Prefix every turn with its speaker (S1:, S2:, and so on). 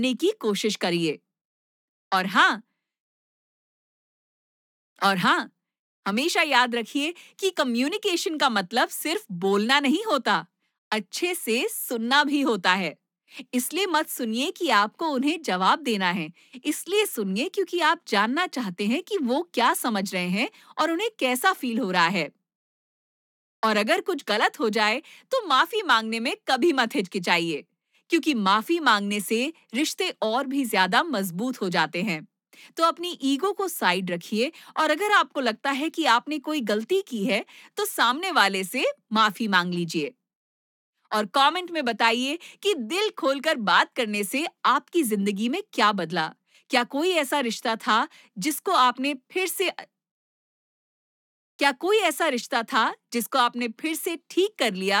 S1: करने की कोशिश करिए। और हाँ, हमेशा याद रखिए कि कम्युनिकेशन का मतलब सिर्फ बोलना नहीं होता, अच्छे से सुनना भी होता है। इसलिए मत सुनिए कि आपको उन्हें जवाब देना है। इसलिए सुनिए क्योंकि आप जानना चाहते हैं कि वो क्या समझ रहे हैं और उन्हें कैसा फील हो रहा है। और अगर कुछ गलत हो जाए, तो माफी मांगने में कभी मत हिचकिचाइए, क्योंकि माफी मांगने से रिश्ते और भी ज्यादा मजबूत हो जाते हैं। तो अपनी ईगो को साइड रखिए और अगर आपको लगता है कि आपने कोई गलती की है, तो सामने वाले से माफी मांग लीजिए। और कमेंट में बताइए कि दिल खोलकर बात करने से आपकी जिंदगी में क्या बदला। क्या कोई ऐसा रिश्ता था जिसको आपने फिर से क्या कोई ऐसा रिश्ता था जिसको आपने फिर से ठीक कर लिया